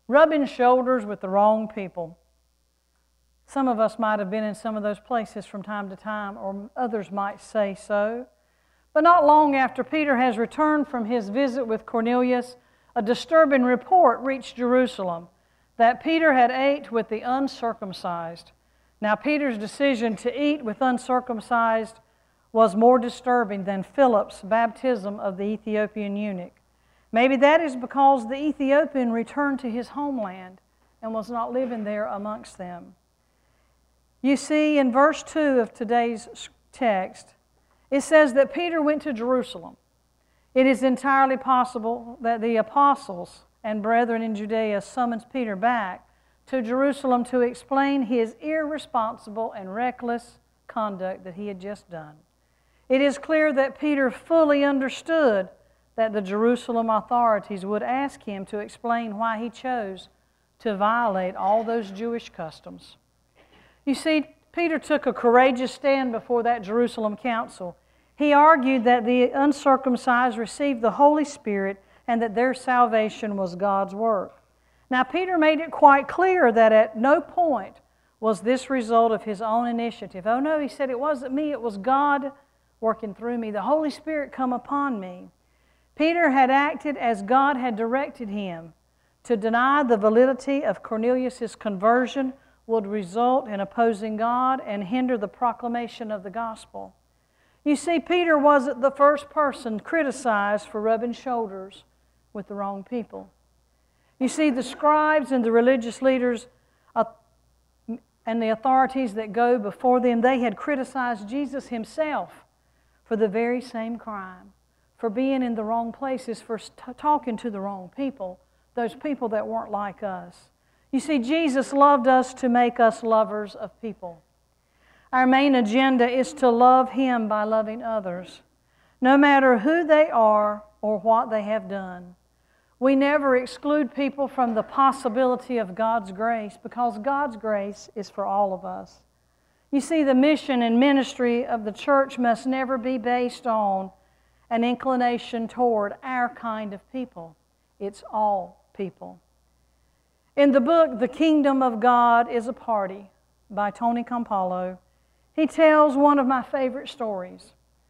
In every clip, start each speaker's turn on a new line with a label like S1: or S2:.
S1: rubbing shoulders with the wrong people. Some of us might have been in some of those places from time to time, or others might say so. But not long after Peter has returned from his visit with Cornelius, a disturbing report reached Jerusalem that Peter had ate with the uncircumcised. Now, Peter's decision to eat with uncircumcised was more disturbing than Philip's baptism of the Ethiopian eunuch. Maybe that is because the Ethiopian returned to his homeland and was not living there amongst them. You see, in verse 2 of today's text, it says that Peter went to Jerusalem. It is entirely possible that the apostles and brethren in Judea summons Peter back to Jerusalem to explain his irresponsible and reckless conduct that he had just done. It is clear that Peter fully understood that the Jerusalem authorities would ask him to explain why he chose to violate all those Jewish customs. You see, Peter took a courageous stand before that Jerusalem council. He argued that the uncircumcised received the Holy Spirit and that their salvation was God's work. Now, Peter made it quite clear that at no point was this result of his own initiative. Oh no, he said, it wasn't me, it was God working through me. The Holy Spirit come upon me. Peter had acted as God had directed him. To deny the validity of Cornelius' conversion would result in opposing God and hinder the proclamation of the gospel. You see, Peter wasn't the first person criticized for rubbing shoulders with the wrong people. You see, the scribes and the religious leaders and the authorities that go before them, they had criticized Jesus himself for the very same crime, for being in the wrong places, for talking to the wrong people, those people that weren't like us. You see, Jesus loved us to make us lovers of people. Our main agenda is to love Him by loving others, no matter who they are or what they have done. We never exclude people from the possibility of God's grace because God's grace is for all of us. You see, the mission and ministry of the church must never be based on an inclination toward our kind of people. It's all people. In the book, The Kingdom of God is a Party by Tony Campolo, he tells one of my favorite stories.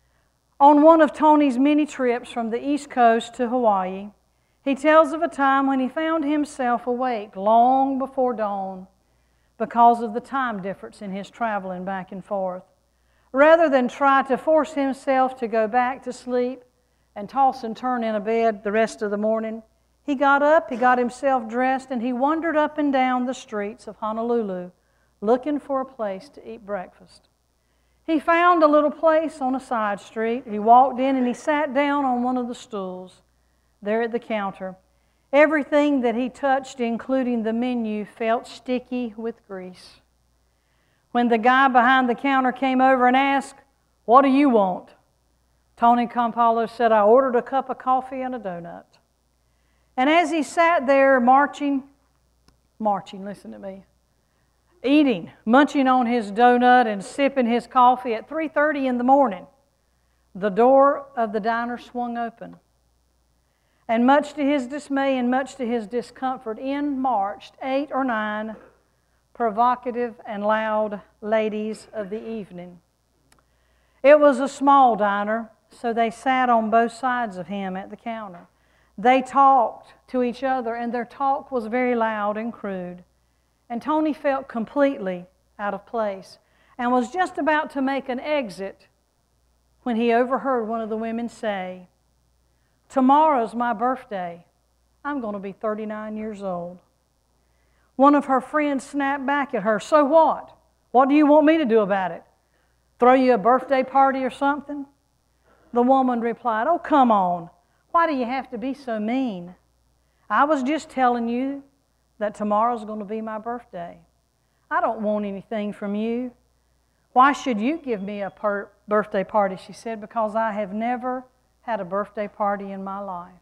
S1: On one of Tony's many trips from the East Coast to Hawaii, he tells of a time when he found himself awake long before dawn because of the time difference in his traveling back and forth. Rather than try to force himself to go back to sleep and toss and turn in a bed the rest of the morning, he got up, he got himself dressed, and he wandered up and down the streets of Honolulu looking for a place to eat breakfast. He found a little place on a side street. He walked in and he sat down on one of the stools there at the counter. Everything that he touched, including the menu, felt sticky with grease. When the guy behind the counter came over and asked, "What do you want?" Tony Campolo said, "I ordered a cup of coffee and a donut." And as he sat there marching, listen to me, eating, munching on his donut and sipping his coffee at 3:30 in the morning, the door of the diner swung open. And much to his dismay and much to his discomfort, in marched 8 or 9 provocative and loud ladies of the evening. It was a small diner, so they sat on both sides of him at the counter. They talked to each other, and their talk was very loud and crude. And Tony felt completely out of place and was just about to make an exit when he overheard one of the women say, "Tomorrow's my birthday. I'm going to be 39 years old." One of her friends snapped back at her, "So what? What do you want me to do about it? Throw you a birthday party or something?" The woman replied, "Oh, come on. Why do you have to be so mean? I was just telling you that tomorrow's going to be my birthday. I don't want anything from you. Why should you give me a birthday party?" she said, "because I have never had a birthday party in my life."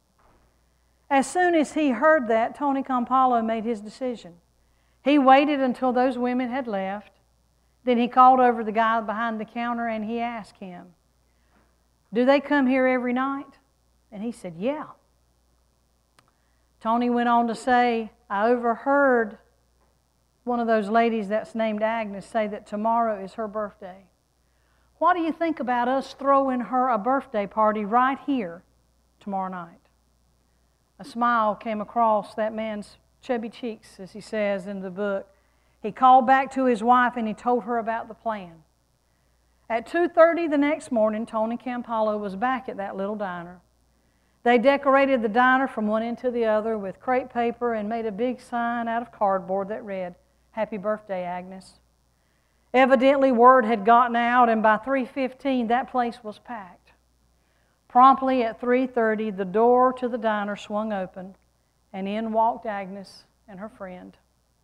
S1: As soon as he heard that, Tony Campolo made his decision. He waited until those women had left. Then he called over the guy behind the counter and he asked him, "Do they come here every night?" And he said, "Yeah." Tony went on to say, I overheard one of those ladies that's named Agnes say that tomorrow is her birthday. What do you think about us throwing her a birthday party right here tomorrow night? A smile came across that man's chubby cheeks, as he says in the book. He called back to his wife and he told her about the plan. At 2:30 the next morning, Tony Campolo was back at that little diner. They decorated the diner from one end to the other with crepe paper and made a big sign out of cardboard that read, Happy birthday, Agnes. Evidently, word had gotten out, and by 3:15, that place was packed. Promptly at 3:30, the door to the diner swung open, and in walked Agnes and her friend.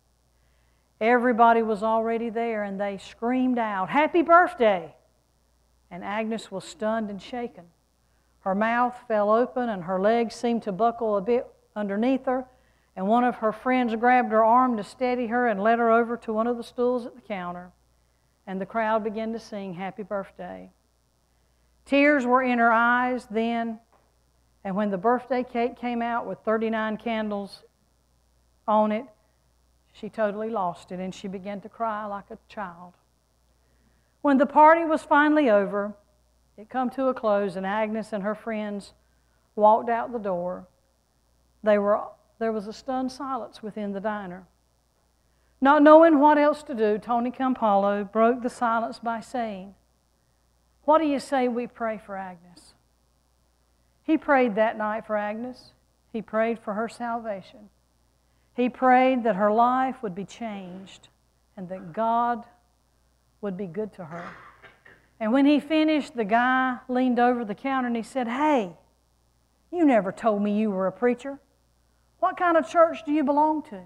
S1: Everybody was already there, and they screamed out, Happy birthday! And Agnes was stunned and shaken. Her mouth fell open, and her legs seemed to buckle a bit underneath her, and one of her friends grabbed her arm to steady her and led her over to one of the stools at the counter, and the crowd began to sing Happy Birthday. Tears were in her eyes then, and when the birthday cake came out with 39 candles on it, she totally lost it, and she began to cry like a child. When the party was finally over, it come to a close, and Agnes and her friends walked out the door. There was a stunned silence within the diner. Not knowing what else to do, Tony Campolo broke the silence by saying, What do you say we pray for Agnes? He prayed that night for Agnes. He prayed for her salvation. He prayed that her life would be changed and that God would be good to her. And when he finished, the guy leaned over the counter and he said, Hey, you never told me you were a preacher. What kind of church do you belong to?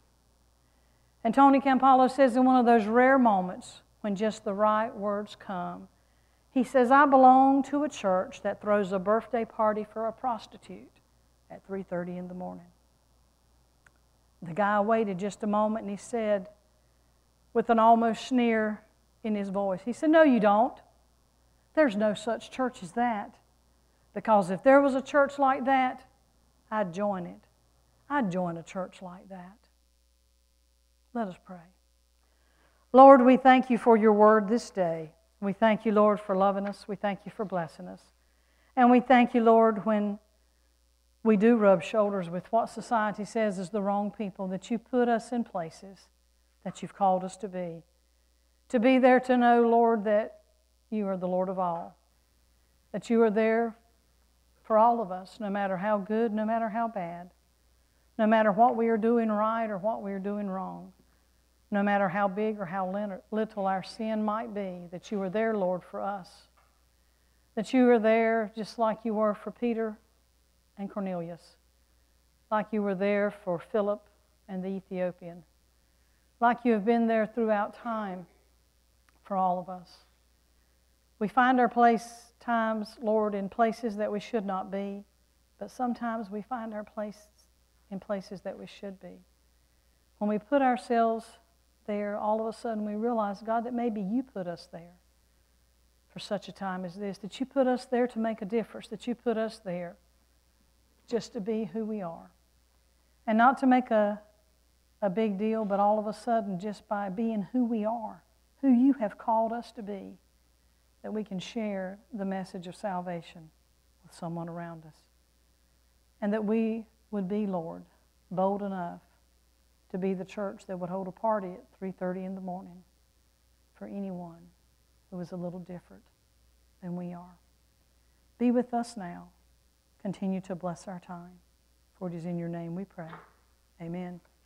S1: And Tony Campolo says in one of those rare moments when just the right words come, he says, I belong to a church that throws a birthday party for a prostitute at 3:30 in the morning. The guy waited just a moment and he said, with an almost sneer in his voice, he said, No, you don't. There's no such church as that. Because if there was a church like that, I'd join it. I'd join a church like that. Let us pray. Lord, we thank you for your word this day. We thank you, Lord, for loving us. We thank you for blessing us. And we thank you, Lord, when we do rub shoulders with what society says is the wrong people, that you put us in places that you've called us to be. To be there to know, Lord, that you are the Lord of all. That you are there for all of us, no matter how good, no matter how bad. No matter what we are doing right or what we are doing wrong. No matter how big or how little our sin might be, that you are there, Lord, for us. That you are there just like you were for Peter and Cornelius. Like you were there for Philip and the Ethiopian. Like you have been there throughout time for all of us. We find our place times, Lord, in places that we should not be, but sometimes we find our place in places that we should be. When we put ourselves there, all of a sudden we realize, God, that maybe you put us there for such a time as this, that you put us there to make a difference, that you put us there just to be who we are. And not to make a big deal, but all of a sudden, just by being who we are, who you have called us to be, that we can share the message of salvation with someone around us. And that we would be, Lord, bold enough to be the church that would hold a party at 3:30 in the morning for anyone who is a little different than we are. Be with us now. Continue to bless our time. For it is in your name we pray. Amen.